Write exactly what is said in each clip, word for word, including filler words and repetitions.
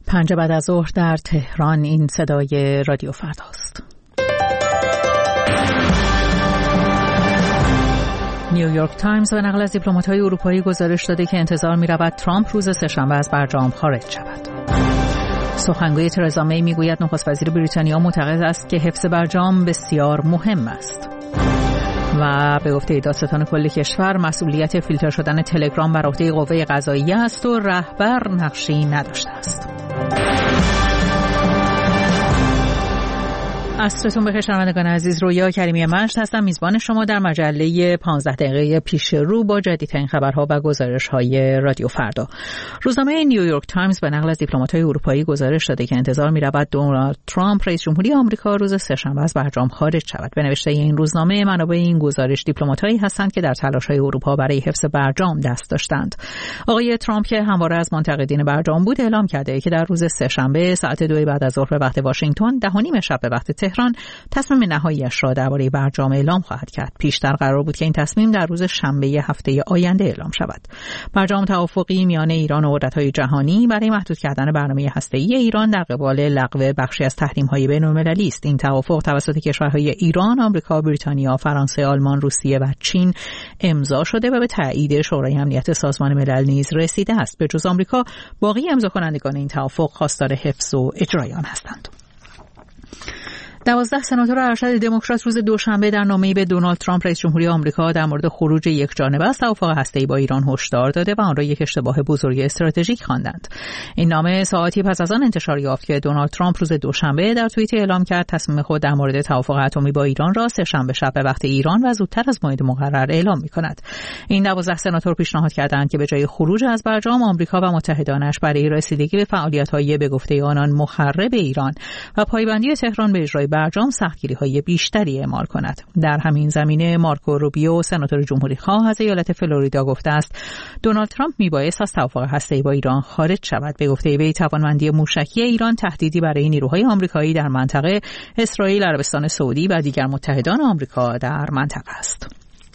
پنج بعد از ظهر در تهران. این صدای رادیو فرداست. نیویورک تایمز به نقل از دیپلمات‌های اروپایی گزارش داده که انتظار می‌رود ترامپ روز سه‌شنبه از برجام خارج شود. سخنگوی ترزا می میگوید نخست وزیر بریتانیا معتقد است که حفظ برجام بسیار مهم است. و به گفته دادستان کل کشور مسئولیت فیلتر شدن تلگرام بر عهده قوه قضاییه است و رهبر نقشی نداشته است. عصرتون بخیر شنوندگان عزیز. رویا کریمی مجد هستم، میزبان شما در مجله پانزده دقیقه پیش رو با جدیدترین خبرها و گزارش‌های رادیو فردا. روزنامه نیویورک تایمز به نقل از دیپلمات‌های اروپایی گزارش داده که انتظار می‌رود دونالد ترامپ رئیس جمهوری آمریکا روز سه‌شنبه از برجام خارج شود. به نوشته این روزنامه منابع این گزارش دیپلمات‌هایی هستند که در تلاش‌های اروپا برای حفظ برجام دست داشتند. آقای ترامپ که همواره از منتقدین برجام بود، اعلام کرده که در روز سه‌شنبه ساعت دو بعد از ظهر به وقت واشنگتن، ده و نیم شب به وقت تهران، تصمیم نهاییش را درباره برجام اعلام خواهد کرد. پیشتر قرار بود که این تصمیم در روز شنبه هفته آینده اعلام شود. برجام توافقی میان ایران و قدرت‌های جهانی برای محدود کردن برنامه هسته‌ای ایران در قبال لغو بخشی از تحریم‌های بین‌المللی است. این توافق توسط کشورهای ایران، آمریکا، بریتانیا، فرانسه، آلمان، روسیه و چین امضا شده و به تایید شورای امنیت سازمان ملل نیز رسیده است. به جز آمریکا، باقی امضاکنندگان این توافق خواستار حفظ و اجرای آن هستند. دوازده سناتور ارشد دموکرات روز دوشنبه در نامه‌ای به دونالد ترامپ رئیس جمهوری آمریکا در مورد خروج یکجانبه از توافق هسته‌ای با ایران هشدار داده و آن را یک اشتباه بزرگ استراتژیک خواندند. این نامه ساعاتی پس از آن انتشار یافت که دونالد ترامپ روز دوشنبه در توییت اعلام کرد تصمیم خود در مورد توافق اتمی با ایران را سه‌شنبه شب به وقت ایران و زودتر از موعد مقرر اعلام می‌کند. این دوازده سناتور پیشنهاد کردند که به جای خروج از برجام، آمریکا و متحدانش برای رسیدگی به فعالیت‌های به گفته آنان مخرب ایران و پایبندی تهران به اجرای برجام سختگیری‌های بیشتری اعمال کند. در همین زمینه مارکو روبیو، سناتور جمهوری‌خواه از ایالت فلوریدا، گفته است دونالد ترامپ میبایست از توافق هسته‌ای با ایران خارج شود. به گفته وی توانمندی موشکی ایران تهدیدی برای نیروهای آمریکایی در منطقه، اسرائیل، عربستان سعودی و دیگر متحدان آمریکا در منطقه است.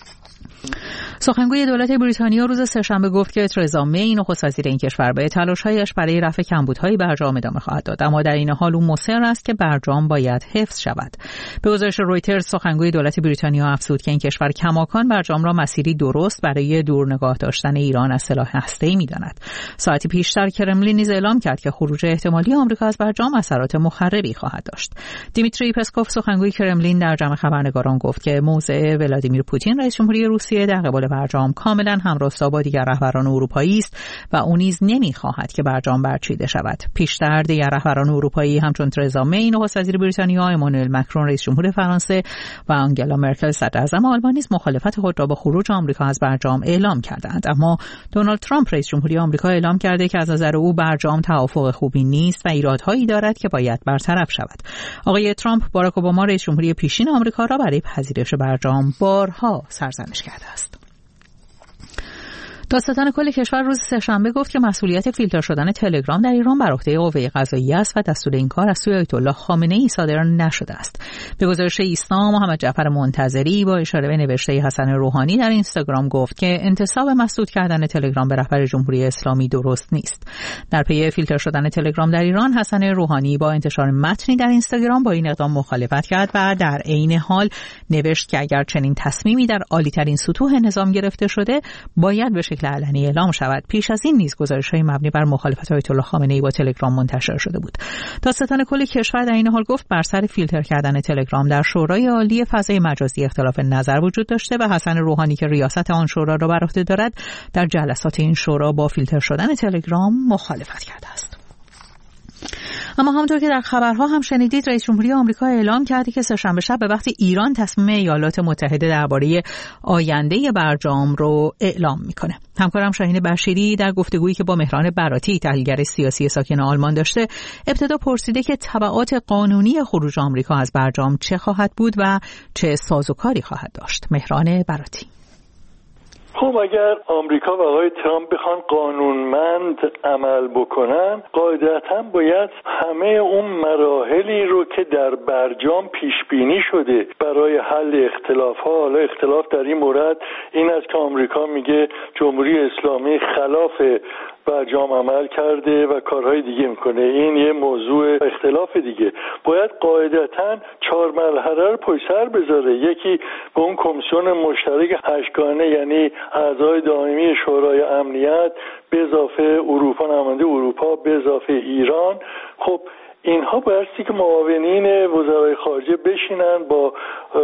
سخنگوی دولت بریتانیا روز سه‌شنبه گفت که ترزا می، نخست وزیر این کشور، به تلاش‌هایش برای رفع کمبودهای برجام ادامه خواهد داد، اما در این حال او مصر است که برجام باید حفظ شود. به گزارش رویترز، سخنگوی دولت بریتانیا افزود که این کشور کماکان برجام را مسیری درست برای دور نگاه داشتن ایران از سلاح هسته‌ای می‌داند. ساعتی پیشتر کرملین نیز اعلام کرد که خروج احتمالی آمریکا از برجام اثرات مخربی خواهد داشت. دیمیتری پسکوف، سخنگوی کرملین، در جمع خبرنگاران گفت که موضع ولادیمیر پوتین، رئیس جمهوری روسیه، در قبال برجام کاملا همراستا با دیگر رهبران اروپایی است و او نیز نمی‌خواهد که برجام برچیده شود. پیشتر دیگر رهبران اروپایی همچون ترزا می، نخست وزیر بریتانیا، امانوئل مکرون، رئیس جمهور فرانسه و آنگلا مرکل، صدراعظم آلمان، نیز مخالفت خود را با خروج آمریکا از برجام اعلام کردند. اما دونالد ترامپ رئیس جمهوری آمریکا اعلام کرده که از نظر او برجام توافق خوبی نیست و ایرادهایی دارد که باید برطرف شود. آقای ترامپ باراک اوباما، رئیس جمهوری پیشین آمریکا، را برای پذیرش برجام بارها سرزنش کرده است. دادستان کل کشور روز سه‌شنبه گفت که مسئولیت فیلتر شدن تلگرام در ایران بر عهده قوه قضاییه است و دستور این کار از سوی آیت الله خامنه‌ای صادر نشده است. به گزارش ایسنا، محمد جعفر منتظری با اشاره به نوشته حسن روحانی در اینستاگرام گفت که انتساب مسدود کردن تلگرام به رهبر جمهوری اسلامی درست نیست. در پی فیلتر شدن تلگرام در ایران، حسن روحانی با انتشار متنی در اینستاگرام با این اقدام مخالفت کرد و در عین حال نوشت که اگر چنین تصمیمی در عالی‌ترین سطوح نظام گرفته شده، باید به شکل علنی اعلام شود. پیش از این نیز گزارش‌های مبنی بر مخالفت آیت الله خامنه‌ای با تلگرام منتشر شده بود. دادستان کل کشور در این حال گفت بر سر فیلتر کردن تلگرام در شورای عالی فضای مجازی اختلاف نظر وجود داشته و حسن روحانی که ریاست آن شورا را بر عهده دارد در جلسات این شورا با فیلتر شدن تلگرام مخالفت کرده است. اما همونطور که در خبرها هم شنیدید، رئیس جمهوری آمریکا اعلام کرده که سه‌شنبه شب به وقت ایران تصمیم ایالات متحده درباره آینده برجام رو اعلام میکنه. همکارم شاهین بشیری در گفتگویی که با مهران براتی، تحلیلگر سیاسی ساکن آلمان، داشته، ابتدا پرسیده که تبعات قانونی خروج آمریکا از برجام چه خواهد بود و چه سازوکاری خواهد داشت. مهران براتی: خب اگر آمریکا و آقای ترامپ بخوان قانونمند عمل بکنن، قاعدتاً باید همه اون مراحلی رو که در برجام پیش بینی شده برای حل اختلاف‌ها، حالا اختلاف در این مورد این است که آمریکا میگه جمهوری اسلامی خلاف برجام عمل کرده و کارهای دیگه میکنه. این یه موضوع اختلاف دیگه. باید قاعدتاً چهار مرحله رو پشت سر بذاره. یکی به اون کمیسیون مشترک هشتگانه، یعنی اعضای دائمی شورای امنیت به اضافه اروپا، نماینده اروپا به اضافه ایران. خب اینها بایستی که معاونین وزرای خارجه بشینن با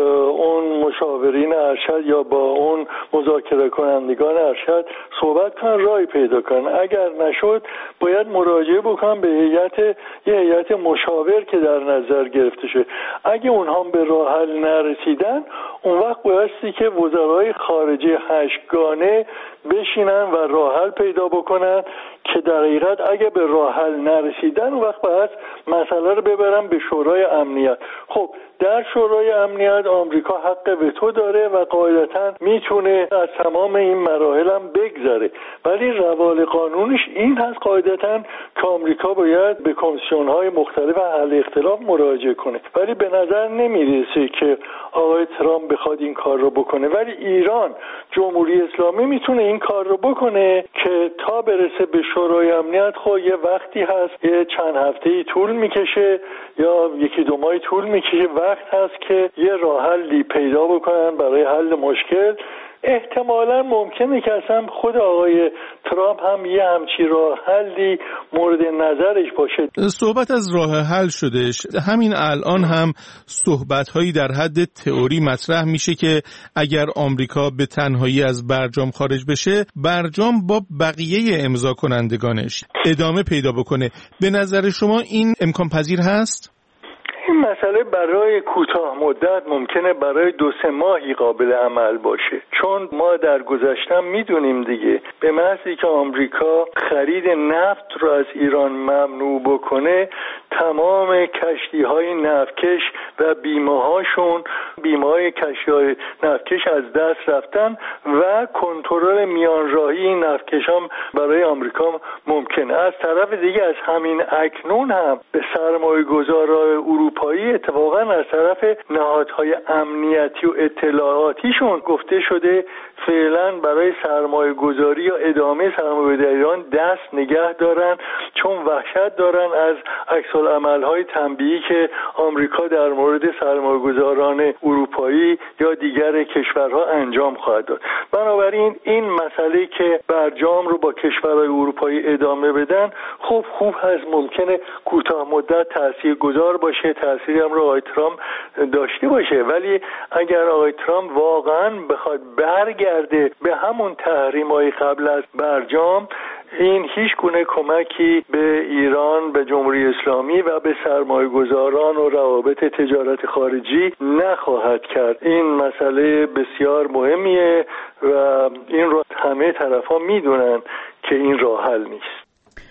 اون مشاورین ارشد یا با اون مذاکره کنندگان ارشد صحبت کنن، رای پیدا کنن. اگر نشد باید مراجعه بکنن به هیئت، یه هیئت مشاور که در نظر گرفته شه. اگه اونها به راه حل نرسیدن، اون وقت بایستی که وزرای خارجه هشتگانه بشینن و راه حل پیدا بکنن که در حقیقت اگه به راه حل نرسیدن، اون وقت باید مسئله رو ببرن به شورای امنیت. خب در شورای امنیت آمریکا حق وتو داره و قاعدتاً میتونه از تمام این مراحل هم بگذره، ولی روال قانونش این هست قاعدتاً که آمریکا باید به کمیسیون‌های مختلف حل اختلاف مراجعه کنه. ولی به نظر نمیرسه که آقای ترامپ بخواد این کار رو بکنه، ولی ایران، جمهوری اسلامی میتونه این کار رو بکنه که تا برسه به شورای امنیت خب یه وقتی هست، یه چند هفته‌ای طول میکشه یا یکی دو ماهی طول میکشه، وقت هست که یه راه حلی پیدا بکنن برای حل مشکل. احتمالاً ممکنه که اصلا خود آقای ترامپ هم یه همچی راه حلی مورد نظرش باشه. صحبت از راه حل شدش، همین الان هم صحبت‌هایی در حد تئوری مطرح میشه که اگر آمریکا به تنهایی از برجام خارج بشه، برجام با بقیه امضا کنندگانش ادامه پیدا بکنه. به نظر شما این امکان پذیر هست؟ این مسئله برای کوتاه مدت ممکنه برای دو سه ماهی قابل عمل باشه، چون ما در گذشته میدونیم دیگه به محضی که آمریکا خرید نفت رو از ایران ممنوع بکنه، تمام کشتی‌های نفتکش و بیمه‌هاشون، بیمه‌های کشتی‌های نفتکش از دست رفتن و کنترل میانراهی این نفتکشام برای آمریکا ممکنه. از طرف دیگه از همین اکنون هم به سرمایه‌گذارای اروپایی اتفاقا از طرف نهادهای امنیتی و اطلاعاتیشون گفته شده فعلا برای سرمایه گذاری یا ادامه سرمایه گذاری ایران دست نگه دارن، چون وحشت دارن از عکس‌العمل‌های تنبیهی که آمریکا در مورد سرمایه گذاران اروپایی یا دیگر کشورها انجام خواهد داد. بنابراین این مسئله که برجام رو با کشورهای اروپایی ادامه بدن، خب خوب هست، ممکنه کوتاه مدت تاثیرگذار باشه، تأثیری هم رو آقای ترامپ داشته باشه، ولی اگر آقای ترامپ واقعا بخواد برگرده به همون تحریم‌های قبل از برجام، این هیچ گونه کمکی به ایران، به جمهوری اسلامی و به سرمایه‌گذاران و روابط تجارت خارجی نخواهد کرد. این مسئله بسیار مهمیه و این رو همه طرفا میدونن که این راه حل نیست.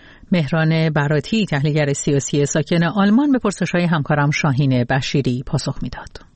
مهران براتی، تحلیلگر سیاسی ساکن آلمان، به پرسش‌های همکارم شاهین بشیری پاسخ میداد.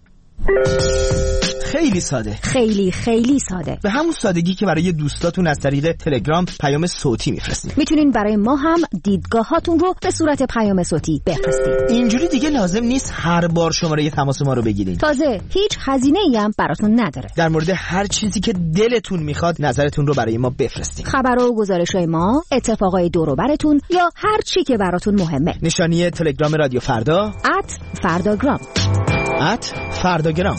خیلی ساده، خیلی خیلی ساده، به همون سادگی که برای دوستاتون از طریق تلگرام پیام صوتی میفرستید. میتونین برای ما هم دیدگاهاتون رو به صورت پیام صوتی بفرستید. اینجوری دیگه لازم نیست هر بار شماره تماس ما رو بگیرید. تازه هیچ هزینه‌ای هم براتون نداره. در مورد هر چیزی که دلتون میخواد نظرتون رو برای ما بفرستید. خبرها و گزارش‌های ما، اتفاقای دور و برتون یا هر چی که براتون مهمه. نشانی تلگرام رادیو فردا ات فرداگرام ات فرداگرام.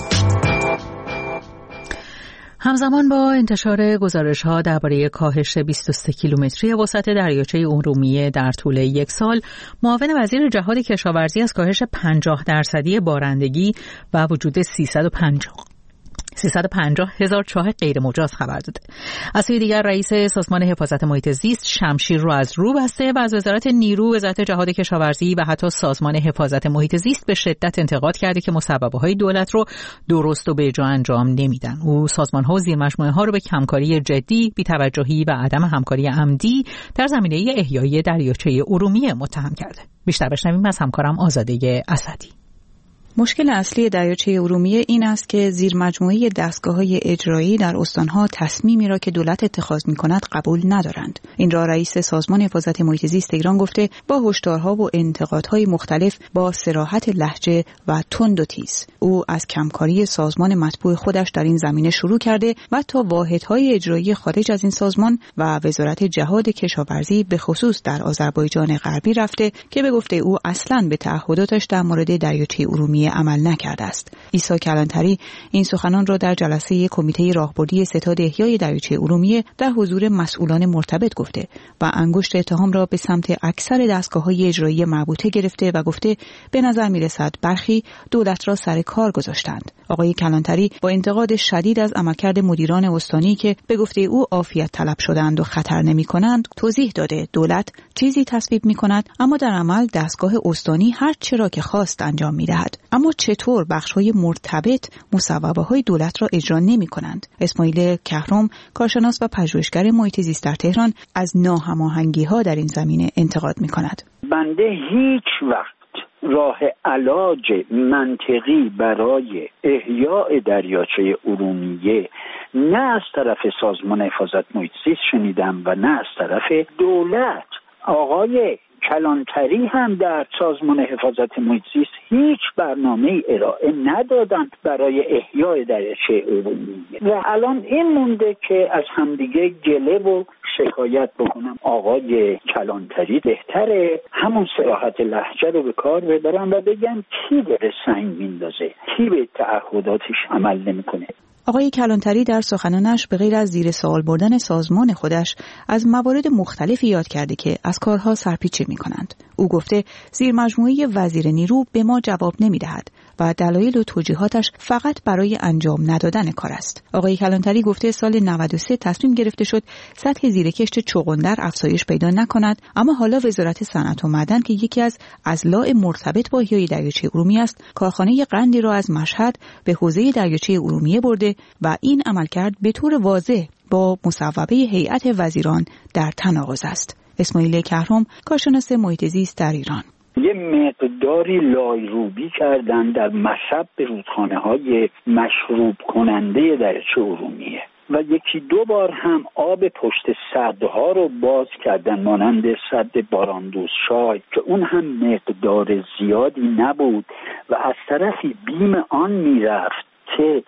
همزمان با انتشار گزارش‌ها درباره کاهش بیست و سه کیلومتری وسعت دریاچه ارومیه در طول یک سال، معاون وزیر جهاد کشاورزی از کاهش پنجاه درصدی بارندگی و وجود سیصد و پنجاه هزار چاه غیر مجاز خبر داده. از سوی دیگر رئیس سازمان حفاظت محیط زیست شمشیر رو از رو بسته و از وزارت نیرو، وزارت جهاد کشاورزی و حتی سازمان حفاظت محیط زیست به شدت انتقاد کرده که مصوبه‌های دولت رو درست و به جا انجام نمیدن. او سازمان‌ها و زیرمجموعه‌ها رو به کمکاری جدی، بی‌توجهی و عدم همکاری عمدی در زمینه احیای دریاچه ارومیه متهم کرده. بیشتر بشنویم از همکارم آزاده اسدی. مشکل اصلی دریاچه ارومیه این است که زیر مجموعه دستگاه‌های اجرایی در استان‌ها تصمیمی را که دولت اتخاذ می‌کند قبول ندارند. این را رئیس سازمان حفاظت محیط زیست ایران گفته با هشدارها و انتقادهای مختلف با صراحت لهجه و تند و تیز. او از کمکاری سازمان مطبوع خودش در این زمینه شروع کرده و تا واحدهای اجرایی خارج از این سازمان و وزارت جهاد کشاورزی به خصوص در آذربایجان غربی رفته که به گفته او اصلاً به تعهداتش در مورد دریاچه ارومیه عمل نکرده است. عیسی کلانتری این سخنان را در جلسه کمیته راهبردی ستاد احیای دریاچه ارومیه در حضور مسئولان مرتبط گفته و انگشت اتهام را به سمت اکثر دستگاه‌های اجرایی مربوطه گرفته و گفته به نظر می‌رسد برخی دولت را سر کار گذاشتند. آقای کلانتری با انتقاد شدید از عملکرد مدیران استانی که به گفته او عافیت طلب شدند و خطر نمی‌کنند توضیح داده دولت چیزی تصویب می‌کند اما در عمل دستگاه استانی هر چه را که خواست انجام می‌دهد. اما چطور بخش‌های مرتبط مصوبه‌های دولت را اجرا نمی‌کنند؟ اسماعیل کهرم کارشناس و پژوهشگر محیط زیست در تهران از ناهماهنگی‌ها در این زمینه انتقاد می‌کند. بنده هیچ وقت راه علاج منطقی برای احیاء دریاچه ارومیه نه از طرف سازمان حفاظت محیط زیست شنیدم و نه از طرف دولت. آقای کلانتری هم در سازمان حفاظت محیط زیست هیچ برنامه ارائه ندادن برای احیای دریاچه ارومیه و الان این مونده که از همدیگه گله و شکایت بکنم. آقای کلانتری بهتره همون صراحت لهجه رو به کار ببرن و بگن کی داره سنگ میندازه، کی به تعهداتش عمل نمیکنه. آقای کلانتری در سخنانش به غیر از زیر سوال بردن سازمان خودش از موارد مختلفی یاد کرده که از کارها سرپیچی می‌کنند. او گفته زیر مجموعه وزیر نیرو به ما جواب نمی‌دهد و دلایل و توجیهاتش فقط برای انجام ندادن کار است. آقای کلانتری گفته سال نود و سه تصمیم گرفته شد سطح زیرکشت چغندر افزایش پیدا نکند، اما حالا وزارت صنعت و معدن که یکی از اضلاع مرتبط با احیای دریاچه ارومیه است، کارخانه قندی را از مشهد به حوزه دریاچه ارومیه برده و این عملکرد به طور واضح با مصوبه هیئت وزیران در تناقض است. اسماعیل کهرم کارشناس محیط زیست در ایران: یه مقداری لایروبی کردن در مصب رودخانه‌های مشروب کننده دریاچه ارومیه و یکی دو بار هم آب پشت سدها رو باز کردن مانند سد باراندوز شای که اون هم مقدار زیادی نبود و از طرفی بیم آن میرفت که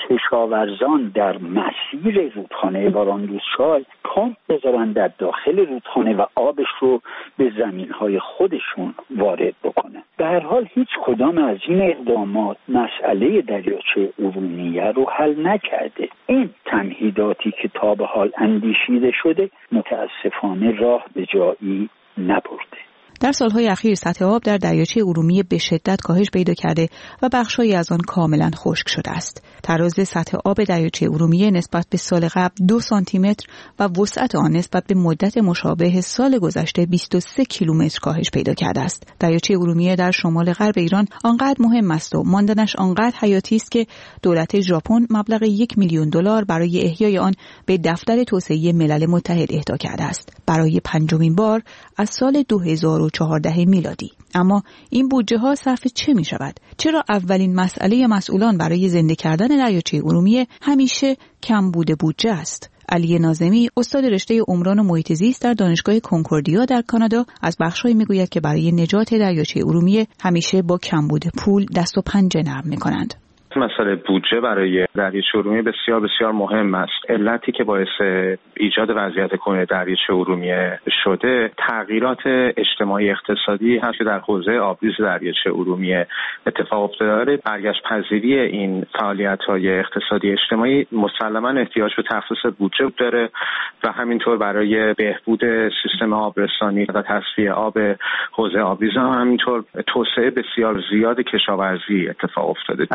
کشاورزان در مسیر رودخانه باراندوز شای پمپ بذارن در داخل رودخانه و آبش رو به زمینهای خودشون وارد بکنن. به هر حال هیچ کدام از این اقدامات مسئله دریاچه ارومیه رو حل نکرده. این تمهیداتی که تا به حال اندیشیده شده متاسفانه راه به جایی نبرده. در سالهای اخیر سطح آب در دریاچه ارومیه به شدت کاهش پیدا کرده و بخش‌هایی از آن کاملا خشک شده است. تراز سطح آب دریاچه ارومیه نسبت به سال قبل دو سانتی متر و وسعت آن نسبت به مدت مشابه سال گذشته بیست و سه کیلومتر کاهش پیدا کرده است. دریاچه ارومیه در شمال غرب ایران آنقدر مهم است و ماندنش آنقدر حیاتی است که دولت ژاپن مبلغ یک میلیون دلار برای احیای آن به دفتر توسعه ملل متحد اهدا کرده است برای پنجمین بار از سال دو هزار و چهارده میلادی. اما این بودجه ها صرف چه می شود؟ چرا اولین مسئله مسئولان برای زنده کردن دریاچه ارومیه همیشه کمبود بودجه است؟ علی ناظمی استاد رشته عمران و محیط زیست در دانشگاه کنکوردیا در کانادا از بخش‌هایی میگوید که برای نجات دریاچه ارومیه همیشه با کمبود پول دست و پنجه نرم می‌کنند. مسئله بودجه برای دریاچه ارومیه بسیار بسیار مهم است. علتی که باعث ایجاد وضعیت کنونی دریاچه ارومیه شده تغییرات اجتماعی اقتصادی هست که در حوزه آبریز دریاچه ارومیه اتفاق افتاده. برگشت پذیری این فعالیت‌های اقتصادی اجتماعی مسلماً احتیاج به تخصیص بودجه داره و همینطور برای بهبود سیستم آبرسانی و تصفیه آب حوزه آبریز هم همینطور توسعه بسیار زیاد کشاورزی اتفاق افتاده. اگر ما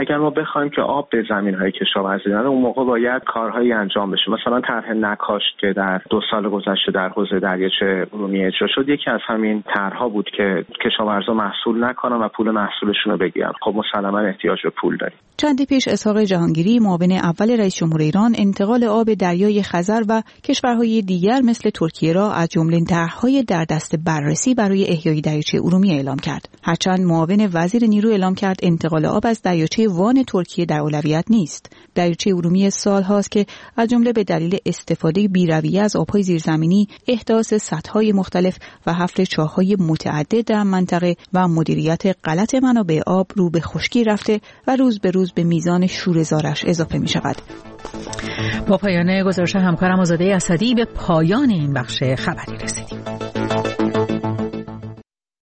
بخوایم که آب به زمین‌های کشاورزی نره، اون موقع باید کارهایی انجام بشه. مثلا طرح نکاشت که در دو سال گذشته در حوزه دریاچه ارومیه اجرا شد، یکی از همین طرح‌ها بود که کشاورزا محصول نکنن و پول محصولشون رو بگیرن. خب مسلماً احتیاج به پول داریم. چندی پیش اسحاق جهانگیری، معاون اول رئیس جمهور ایران، انتقال آب دریای خزر و کشورهای دیگر مثل ترکیه را از جمله طرح‌های در دست بررسی برای احیای دریاچه ارومیه اعلام کرد. هرچند معاون وزیر نیرو اعلام کرد انتقال آب از دریاچه وان ترکیه در اولویت نیست. دریاچه ارومیه سال‌هاست که از جمله به دلیل استفاده بی‌رویه از آب‌های زیرزمینی، احداث سدهای مختلف و حفر چاه‌های متعدد در منطقه و مدیریت غلط منابع آب رو به خشکی رفته و روز به روز به میزان شوره‌زارش اضافه می‌شود. با پایان گزارش همکارم آزاده اسدی به پایان این بخش خبری رسیدیم.